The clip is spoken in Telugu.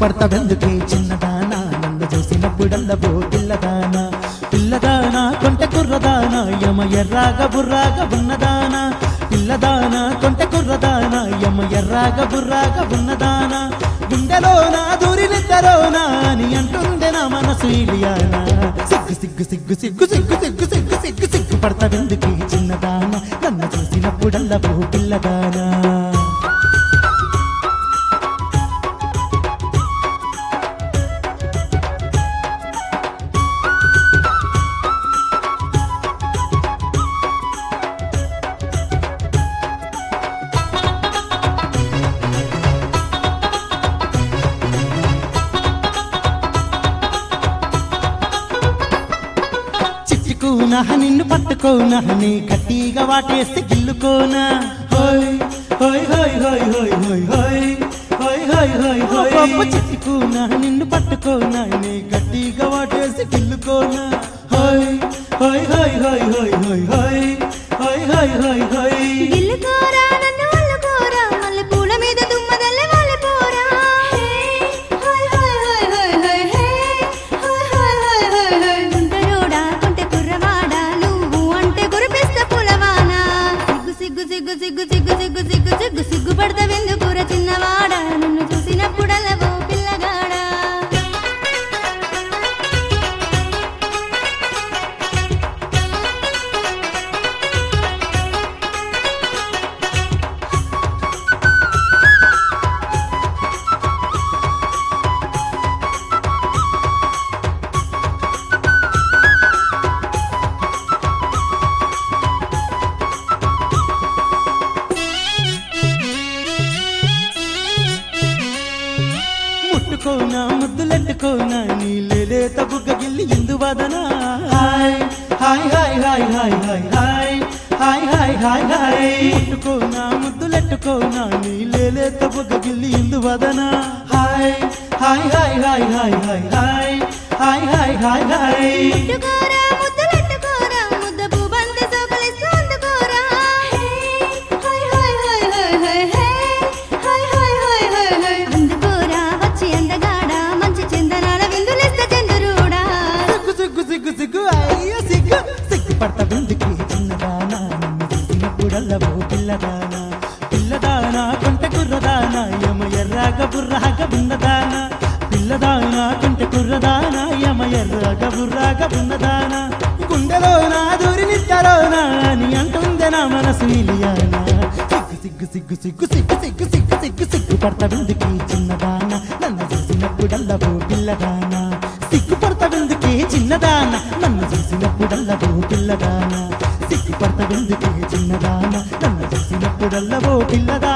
సిగ్గుపడతావెందుకే చిన్నదానా నన్ను చూసినప్పుడల్లా ఓ పిల్లదానా పిల్లదానా కొంటె కుర్రదానా యమ ఎర్రాగా బుర్రాగా ఉన్నదానా పిల్లదానా కొంటె కుర్రదానా యమ ఎర్రాగా బుర్రాగా ఉన్నదానా గుండెలోనా దూరినిద్దరోనా అని అంటుందే నా మనసు ఇలియానా సిగ్గు సిగ్గు సిగ్గు సిగ్గు సిగ్గు సిగ్గు సిగ్గు సిగ్గు సిగ్గుపడతావెందుకే చిన్నదానా నన్ను చూసినప్పుడల్లా ఓ పిల్లదానా చిక్కుకోనా నిన్ను పట్టుకోనా నీ గట్టిగా వాటేస్తే గిల్లుకోనా హోయ్ హోయ్ హోయ్ హోయ్ హోయ్ హోయ్ హోయ్ హోయ్ హోయ్ హోయ్ హోయ్ చిక్కుకోనా నిన్ను పట్టుకోనా నీ గట్టిగా వాటేస్తే గిల్లుకోనా హోయ్ హోయ్ హోయ్ హోయ్ హోయ్ హోయ్ హోయ్ హోయ్ హోయ్ హోయ్ గిల్లుకోరా నన్ను అల్లుకోరా మల్లె పూల మీద దుమ్మదల్లె వాలిపోరా హోయ్ హోయ్ హోయ్ హోయ్ హోయ్ హోయ్ హోయ్ హోయ్ హోయ్ గుంటరోడా కొంటె కుర్రవాడా నువ్వు అంటే కురిపిస్తా పులవానా సిగ్గు సిగ్గు సిగ్గు సిగ్గు సిగ్గు సిగ్గు సిగ్గు సిగ్గుపడతావెందుకురా చిన్నవాడా నిన్ను చూసినప్పుడల్లా ఓ పిల్లగాడా ముట్టుకోనా ముద్దులెట్టుకోనా నీళ్ళే తబుగ్గ గిల్లి ఎందువదనా హాయ్ హాయ్ హాయ్ హాయ్ హాయ్ హాయ్ హాయ్ హాయ్ హాయ్ హాయ్ ముట్టుకోనా ముద్దులెట్టుకోనా నీళ్ళే తబుగ్గ గిల్లి ఎందువదనా హాయ్ హాయ్ హాయ్ హాయ్ హాయ్ హాయ్ హాయ్ హాయ్ హాయ్ హాయ్ ముట్టుకోరా ముద్దులెట్టుకోరా ముద్ద పూబంతి సోకలిస్తూ అందుకోరా హోయ్ హోయ్ హోయ్ హోయ్ హోయ్ హోయ్ హోయ్ హోయ్ హోయ్ హోయ్ అందుకోరా వచ్చి అందగాడా మంచి చందనాల విందులిస్త చంద్రుడా సిగ్గు సిగ్గు సిగ్గు సిగ్గు అయ్యో సిగ్గు సిగ్గుపడతావెందుకే చిన్నదానా నన్ను చూసినప్పుడల్లా ఓ పిల్లదానా పిల్లదానా కొంటె కుర్రదానా యమ ఎర్రాగా బుర్రాగా ఉన్నదానా పిల్లదానా కొంటె కుర్రదానా యమ ఎర్రాగా బుర్రాగా ఉన్నదానా గుండెలోనా దూరినిద్దరోనా అని అంటుందే నా మనసు ఇలియానా సిగ్గు సిగ్గు సిగ్గు సిగ్గు సిగ్గు సిగ్గు సిగ్గు సిగ్గుపడతావెందుకే చిన్నదానా నన్ను చూసినప్పుడల్లా ఓ పిల్లదానా సిగ్గుపడతావెందుకే చిన్నదానా నన్ను చూసినప్పుడల్లా ఓ పిల్లదానా సిగ్గుపడతావెందుకే చిన్నదానా నన్ను చూసినప్పుడల్లా ఓ పిల్లదానా